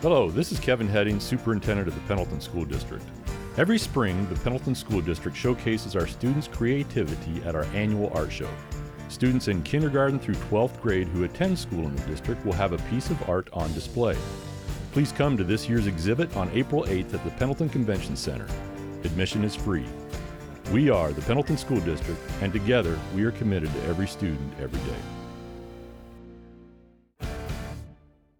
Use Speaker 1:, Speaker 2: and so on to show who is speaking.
Speaker 1: Hello, this is Kevin Heading, Superintendent of the Pendleton School District. Every spring, the Pendleton School District showcases our students' creativity at our annual art show. Students in kindergarten through 12th grade who attend school in the district will have a piece of art on display. Please come to this year's exhibit on April 8th at the Pendleton Convention Center. Admission is free. We are the Pendleton School District, and together we are committed to every student every day.